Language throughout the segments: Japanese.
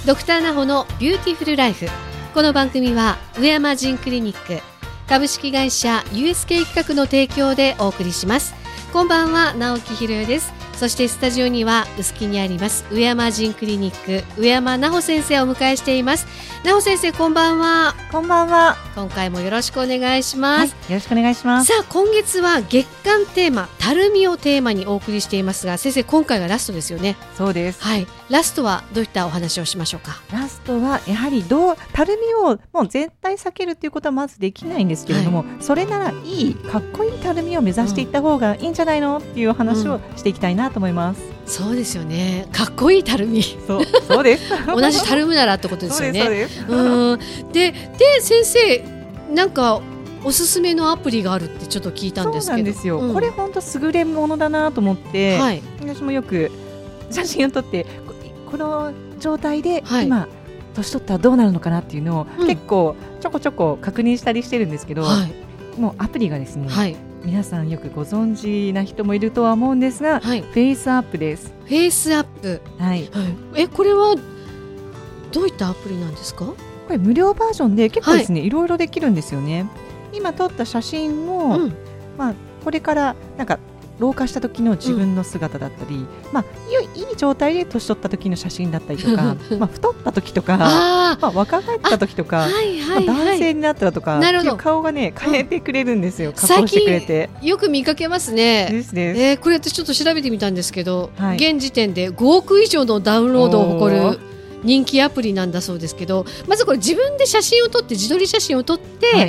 ドクターナホのビューティフルライフ。この番組は上山腎クリニック株式会社 USK 企画の提供でお送りします。こんばんは、直木ひろよです。そしてスタジオには臼杵にあります上山腎クリニック上山奈穂先生をお迎えしています。奈穂先生、こんばんは。 こんばんは。 今回もよろしくお願いします。 はい、よろしくお願いします。 さあ、今月は月間テーマたるみをテーマにお送りしていますが、先生、今回がラストですよね。 そうです。 はい、ラストはどういったお話をしましょうか。 ラストはやはりたるみをもう絶対避けるということはまずできないんですけれども、それならいいかっこいいたるみを目指していった方がいいんじゃないのっていう話をしていきたいなと思います。 そうですよね。かっこいいたるみ。 そうです。 同じたるむならってことですよね。 そうです。 で先生、なんかおすすめのアプリがあるってちょっと聞いたんですけど。そうなんですよ。 これ本当優れものだなと思って、 はい、 私もよく写真を撮ってこの状態で今、年取ったらどうなるのかなっていうのを、結構ちょこちょこ確認したりしてるんですけど、もうアプリがですね、皆さんよくご存知な人もいるとは思うんですが、フェイスアップです。 フェイスアップ、これはどういったアプリなんですか？ これ無料バージョンで結構ですね、いろいろできるんですよね。今撮った写真も、これからなんか老化した時の自分の姿だったり、いい状態で年取った時の写真だったりとか太った時とか、若返った時とか、男性になったらとかっていう顔がね変えてくれるんですよ。加工してくれて最近よく見かけますね。これ私ちょっと調べてみたんですけど、現時点で5億以上のダウンロードを誇る人気アプリなんだそうですけど、まずこれ自分で写真を撮って自撮り写真を撮って、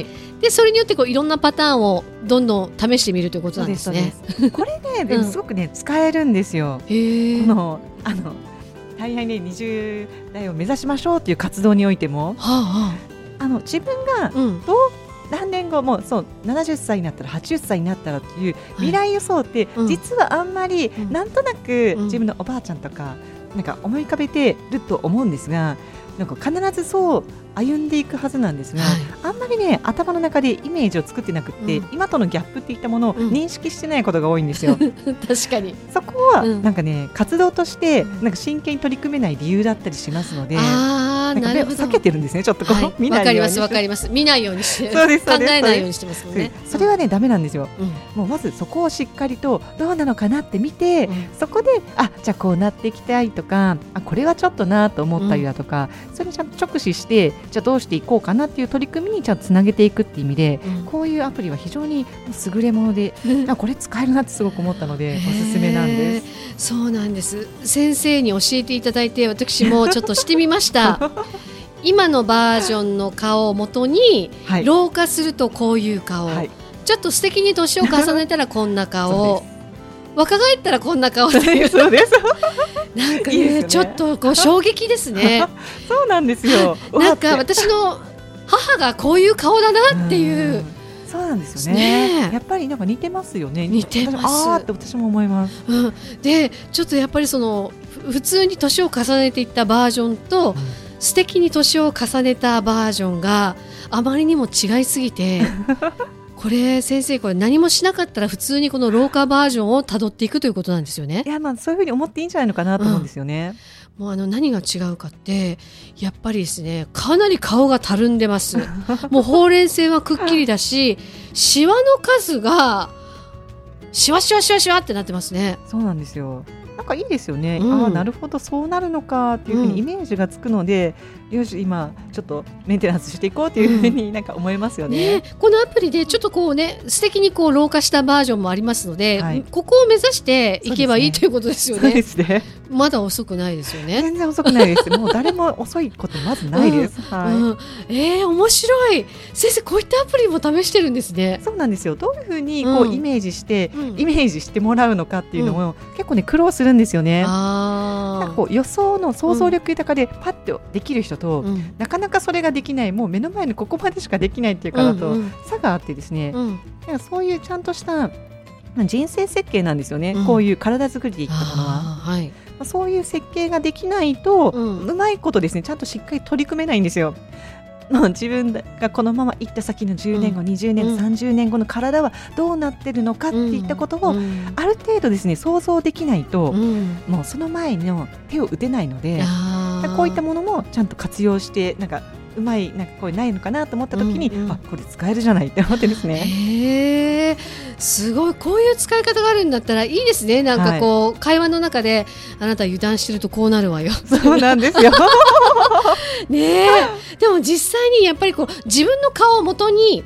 でそれによっていろんなパターンをどんどん試してみるということなんですね。 これねでもすごくね、使えるんですよ。この大概ね20代を目指しましょうという活動においても、自分が何年後も70歳になったら80歳になったらという未来予想って、実はあんまりなんとなく自分のおばあちゃんとかなんか思い浮かべてると思うんですが、なんか必ずそう歩んでいくはずなんですが、あんまりね頭の中でイメージを作ってなくって、今とのギャップっていったものを認識してないことが多いんですよ。 確かにそこはなんかね、活動としてなんか真剣に取り組めない理由だったりしますので、なんか避けてるんですね。ちょっと見ないように。 わかります。見ないようにして考えないようにしてますもんね。 それはねダメなんですよ。もうまずそこをしっかりとどうなのかなって見て、そこでじゃあこうなっていきたいとか、これはちょっとなと思ったりだとか、それにちゃんと直視して、じゃあどうしていこうかなっていう取り組みにちゃんとつなげていくっていう意味で、こういうアプリは非常に優れもので、これ使えるなってすごく思ったのでおすすめなんです。 そうなんです。先生に教えていただいて、私もちょっとしてみました。今のバージョンの顔をもとに、老化するとこういう顔、ちょっと素敵に年を重ねたらこんな顔若返ったらこんな顔っていう。 そうですなんかね、ちょっと衝撃ですね。 そうなんですよ。 なんか私の母がこういう顔だなっていう。 そうなんですよね。やっぱりなんか似てますよね。 似てます。 って私も思います。 でちょっとやっぱり普通に年を重ねていったバージョンと、素敵に年を重ねたバージョンがあまりにも違いすぎてこれ先生、これ何もしなかったら普通にこの老化バージョンをたどっていくということなんですよね。 いや、そういうふうに思っていいんじゃないのかなと思うんですよね。 もう何が違うかって、やっぱりですね、かなり顔がたるんでます。もうほうれん線はくっきりだし、シワの数がシワシワシワシワってなってますね。 そうなんですよ。なんかいいですよね。なるほど、そうなるのかっていうふうにイメージがつくので、よし今ちょっとメンテナンスしていこうというふうになんか思いますよね。 このアプリでちょっと素敵に老化したバージョンもありますので、ここを目指していけばいいということですよね。 そうですね。 まだ遅くないですよね。 全然遅くないです。もう誰も遅いことまずないです。 面白い。先生、こういったアプリも試してるんですね。 そうなんですよ。どういうふうにイメージしてイメージしてもらうのかっていうのも結構ね苦労するんですよね。なんか予想の想像力豊かでパッとできる人と、なかなかそれができない、もう目の前のここまでしかできないっていう方と差があってですね、そういうちゃんとした人生設計なんですよね。こういう体作りでいったものは、そういう設計ができないと、うまいことですねちゃんとしっかり取り組めないんですよ。自分がこのまま行った先の10年後、20年後、30年後の体はどうなってるのかっていったことをある程度ですね想像できないと、もうその前の手を打てないので、 こういったものもちゃんと活用してなんかうまいなんかこれないのかなと思った時に、これ使えるじゃないって思ってですね。 すごい、こういう使い方があるんだったらいいですね。なんかこう、会話の中であなた油断してるとこうなるわよ。 そうなんですよねでも実際にやっぱりこう自分の顔を元に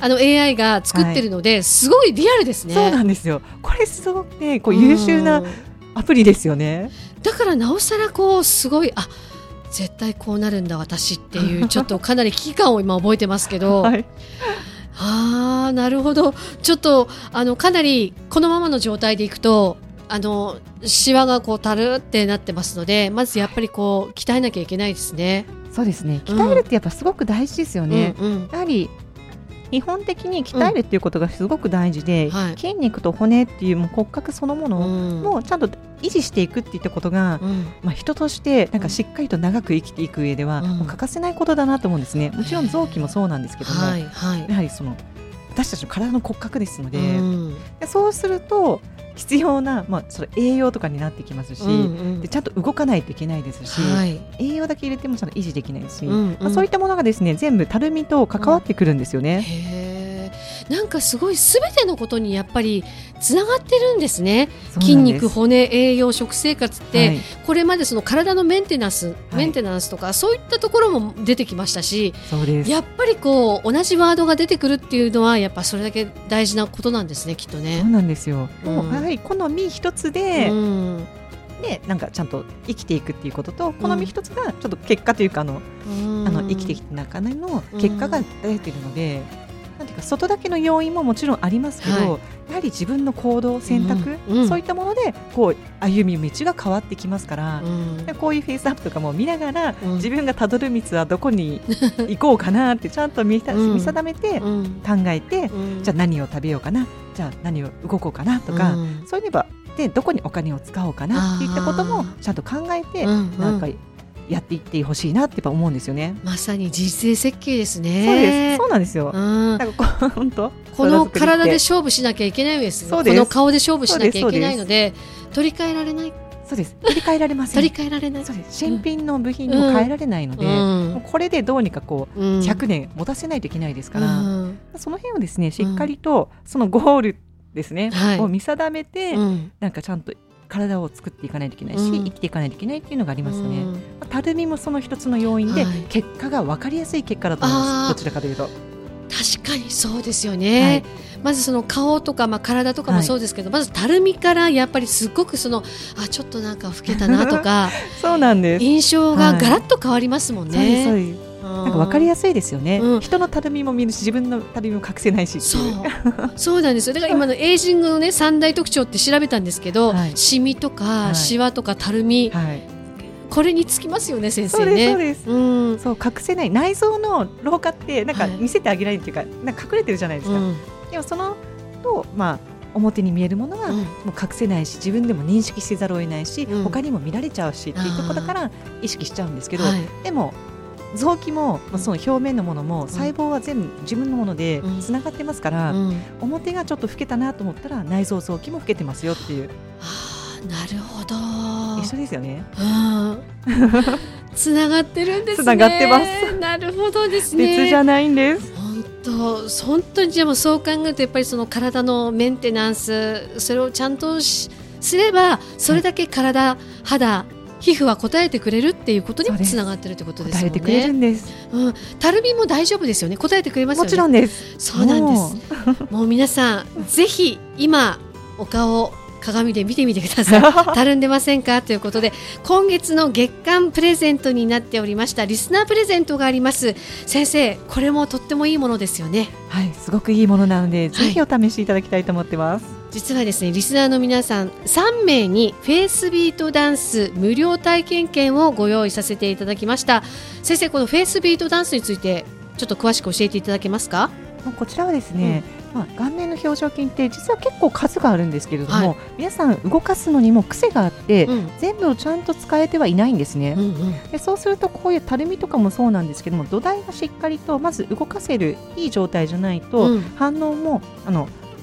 AI が作ってるので、すごいリアルですね。 そうなんですよ。これすごくねこう優秀なアプリですよね。 だからなおさらこうすごい絶対こうなるんだ私っていうちょっとかなり危機感を今覚えてますけど、なるほど。ちょっとかなりこのままの状態でいくとシワがこうたるってなってますので、まずやっぱりこう鍛えなきゃいけないですね。 そうですね、鍛えるってやっぱすごく大事ですよね。やはり基本的に鍛えるっていうことがすごく大事で、筋肉と骨っていうもう骨格そのものもちゃんと維持していくっていったことが、人としてなんかしっかりと長く生きていく上ではもう欠かせないことだなと思うんですね。もちろん臓器もそうなんですけども、やはりその私たちの体の骨格ですので、そうすると必要な、それ栄養とかになってきますし、でちゃんと動かないといけないですし、栄養だけ入れてもちゃんと維持できないし、そういったものがですね全部たるみと関わってくるんですよね。 なんかすごい全てのことにやっぱりつながってるんですね。筋肉、骨、栄養、食生活って、これまでその体のメンテナンスとかそういったところも出てきましたし、やっぱりこう同じワードが出てくるっていうのはやっぱそれだけ大事なことなんですね、きっとね。 そうなんですよ。もうやはり好み一つで、なんかちゃんと生きていくっていうことと、好み一つがちょっと結果というか生きてきた中での結果が出ているので、なんていうか外だけの要因ももちろんありますけど、やはり自分の行動選択、そういったものでこう歩み道が変わってきますから、こういうフェイスアップとかも見ながら、自分がたどる道はどこに行こうかなってちゃんと見定めて考えて、じゃあ何を食べようかな、じゃあ何を動こうかなとか、そういえばでどこにお金を使おうかなっていったこともちゃんと考えて、なんかやっていってほしいなってやっぱ思うんですよね。 まさに人生設計ですね。 そうなんですよ。なんか本当この体で勝負しなきゃいけないんですよ。この顔で勝負しなきゃいけないので、取り替えられない。 そうです。取り替えられません。 取り替えられない。 そうです。新品の部品にも変えられないので、もうこれでどうにかこう100年持たせないといけないですから、その辺をですねしっかりとそのゴールですねを見定めて、なんかちゃんと体を作っていかないといけないし、生きていかないといけないっていうのがありますよね。たるみもその一つの要因で、結果が分かりやすい結果だと思います。どちらかというと確かにそうですよね。まずその顔とか、体とかもそうですけど、まずたるみからやっぱりすごくそのちょっとなんか老けたなとかそうなんです。 印象がガラッと変わりますもんね。 そうです。なんか分かりやすいですよね。人のたるみも見るし、自分のたるみも隠せないし。 そうなんですよ。だから今のエイジングのね三大特徴って調べたんですけど、シミとかシワとかたるみ、これにつきますよね、先生ね。 そうです。そう隠せない内臓の老化ってなんか見せてあげられるっていうか、なんか隠れてるじゃないですか。でもそのと表に見えるものはもう隠せないし、自分でも認識せざるを得ないし、他にも見られちゃうしっていうところから意識しちゃうんですけど、でも臓器もその表面のものも細胞は全部自分のものでつながってますから、表がちょっと老けたなと思ったら内臓臓器も老けてますよっていう。 なるほど。 一緒ですよね。 つながってるんですね。 つながってます。 なるほどですね。 別じゃないんです。 本当にでもそう考えるとやっぱりその体のメンテナンス、それをちゃんとすればそれだけ体、肌、皮膚は応えてくれるっていうことにもつながってるってことですよね。 応えてくれるんです。 たるみも大丈夫ですよね。応えてくれますよね。 もちろんです。 そうなんです。もう皆さんぜひ今お顔鏡で見てみてください。たるんでませんかということで、今月の月間プレゼントになっておりましたリスナープレゼントがあります。先生、これもとってもいいものですよね。 はい、すごくいいものなので、ぜひお試しいただきたいと思ってます。 実はですね、リスナーの皆さん3名にフェイスビートダンス無料体験券をご用意させていただきました。先生、このフェイスビートダンスについてちょっと詳しく教えていただけますか？ こちらはですね、顔面の表情筋って実は結構数があるんですけれども、皆さん動かすのにも癖があって、全部をちゃんと使えてはいないんですね。でそうするとこういうたるみとかもそうなんですけども、土台がしっかりとまず動かせるいい状態じゃないと、反応も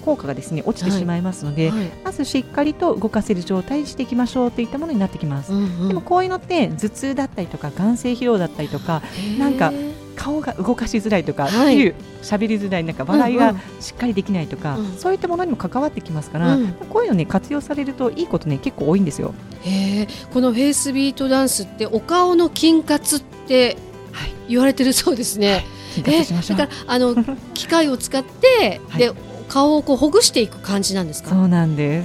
効果がですね落ちてしまいますので、まずしっかりと動かせる状態にしていきましょうといったものになってきます。でもこういうのって頭痛だったりとか眼性疲労だったりとか、なんか顔が動かしづらいとか、喋りづらい、なんか笑いがしっかりできないとか、そういったものにも関わってきますから、こういうのね活用されるといいことね結構多いんですよ。 このフェイスビートダンスってお顔の筋活って言われてるそうですね。だから機械を使って、で顔をこうほぐしていく感じなんですか？ そうなんです。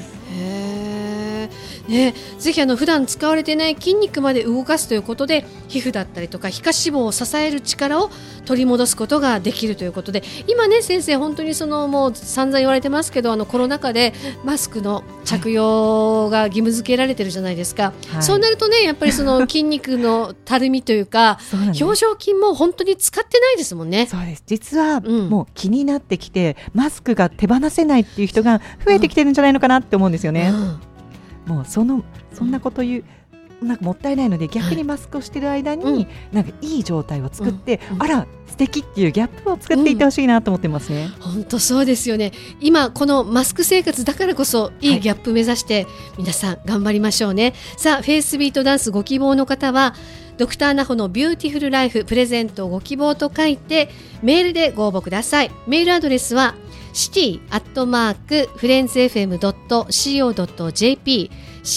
ぜひ普段使われていない筋肉まで動かすということで、皮膚だったりとか皮下脂肪を支える力を取り戻すことができるということで、今ね先生本当にもう散々言われてますけど、コロナ禍でマスクの着用が義務付けられてるじゃないですか。そうなるとねやっぱり筋肉のたるみというか表情筋も本当に使ってないですもんね。 そうです。実はもう気になってきて、マスクが手放せないっていう人が増えてきてるんじゃないのかなって思うんですよね。もうそんなこと言うなんかもったいないので、逆にマスクをしている間に、なんかいい状態を作って、あら素敵っていうギャップを作っていってほしいなと思ってますね。 本当そうですよね。今このマスク生活だからこそいいギャップ目指して皆さん頑張りましょうね。さあフェイスビートダンスご希望の方はドクターナホのビューティフルライフプレゼントご希望と書いてメールでご応募ください。メールアドレスはcity@friendsfm.co.jp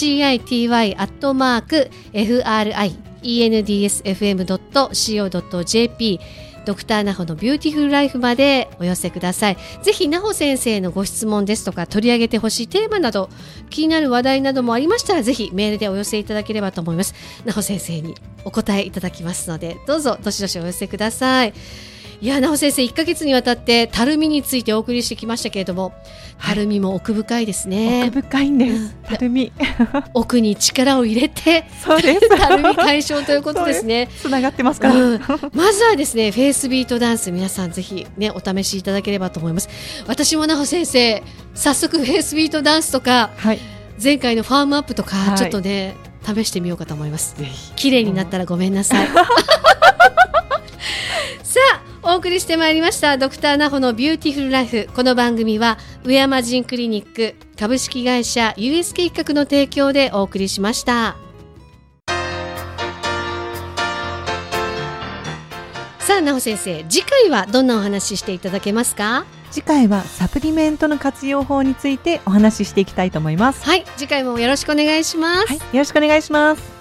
city@friendsfm.co.jp ドクターナホのビューティフルライフまでお寄せください。ぜひナホ先生のご質問ですとか取り上げてほしいテーマなど気になる話題などもありましたら、ぜひメールでお寄せいただければと思います。ナホ先生にお答えいただきますので、どうぞどしどしお寄せください。いや、ナホ先生1ヶ月にわたってたるみについてお送りしてきましたけれども、たるみも奥深いですね。 奥深いんです、たるみ奥に力を入れてそうですたるみ解消ということですね。 つながってますから、 まずはですねフェイスビートダンス皆さんぜひねお試しいただければと思います。私もナホ先生早速フェイスビートダンスとか、前回のファームアップとか、ちょっとね試してみようかと思います。綺麗になったらごめんなさいさあお送りしてまいりましたドクターナホのビューティフルライフ。この番組は上山ジンクリニック株式会社 USK 企画の提供でお送りしました。さあナホ先生、次回はどんなお話ししていただけますか？ 次回はサプリメントの活用法についてお話ししていきたいと思います。 はい、次回もよろしくお願いします。 よろしくお願いします。